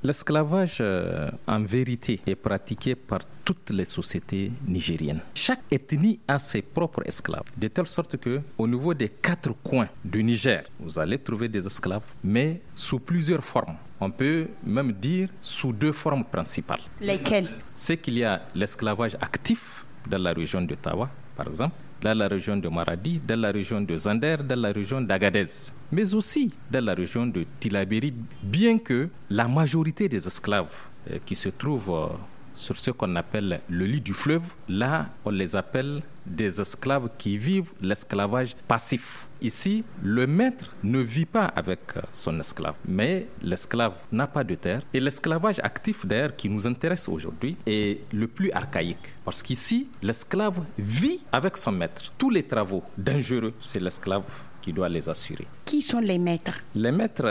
L'esclavage, en vérité, est pratiqué par toutes les sociétés nigériennes. Chaque ethnie a ses propres esclaves, de telle sorte que, au niveau des 4 coins du Niger, vous allez trouver des esclaves, mais sous plusieurs formes. On peut même dire sous 2 formes principales. Lesquelles? C'est qu'il y a l'esclavage actif dans la région de Tawa, par exemple, dans la région de Maradi, dans la région de Zander, dans la région d'Agadez, mais aussi dans la région de Tillabéri, bien que la majorité des esclaves qui se trouvent sur ce qu'on appelle le lit du fleuve, là, on les appelle des esclaves qui vivent l'esclavage passif. Ici, le maître ne vit pas avec son esclave, mais l'esclave n'a pas de terre. Et l'esclavage actif, d'ailleurs, qui nous intéresse aujourd'hui, est le plus archaïque. Parce qu'ici, l'esclave vit avec son maître. Tous les travaux dangereux, c'est l'esclave qui doit les assurer. Qui sont les maîtres? Les maîtres,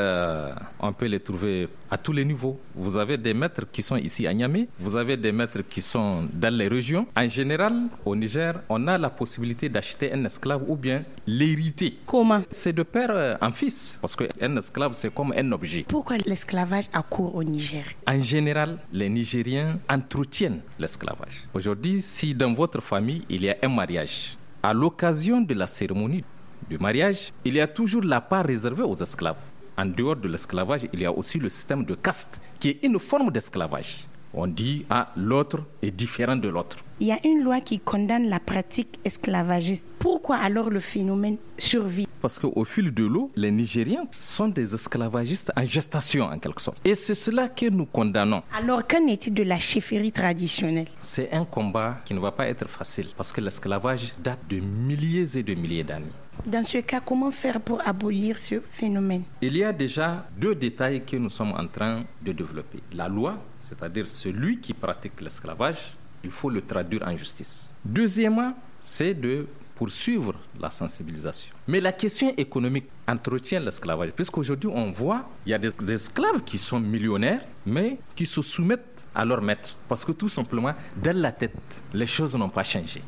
on peut les trouver à tous les niveaux. Vous avez des maîtres qui sont ici à Niamey, vous avez des maîtres qui sont dans les régions. En général, au Niger, on a la possibilité d'acheter un esclave ou bien l'hériter. Comment? C'est de père en fils, parce qu'un esclave, c'est comme un objet. Pourquoi l'esclavage a cours au Niger? En général, les Nigériens entretiennent l'esclavage. Aujourd'hui, si dans votre famille, il y a un mariage, à l'occasion de la cérémonie du mariage, il y a toujours la part réservée aux esclaves. En dehors de l'esclavage, il y a aussi le système de caste, qui est une forme d'esclavage. On dit, l'autre est différent de l'autre. Il y a une loi qui condamne la pratique esclavagiste. Pourquoi alors le phénomène survit? Parce qu'au fil de l'eau, les Nigériens sont des esclavagistes en gestation, en quelque sorte. Et c'est cela que nous condamnons. Alors, qu'en est-il de la chefferie traditionnelle? C'est un combat qui ne va pas être facile, parce que l'esclavage date de milliers et de milliers d'années. Dans ce cas, comment faire pour abolir ce phénomène? Il y a déjà 2 détails que nous sommes en train de développer. La loi, c'est-à-dire celui qui pratique l'esclavage, il faut le traduire en justice. Deuxièmement, c'est de poursuivre la sensibilisation. Mais la question économique entretient l'esclavage, puisqu'aujourd'hui on voit, il y a des esclaves qui sont millionnaires, mais qui se soumettent à leur maître. Parce que tout simplement, dans la tête, les choses n'ont pas changé.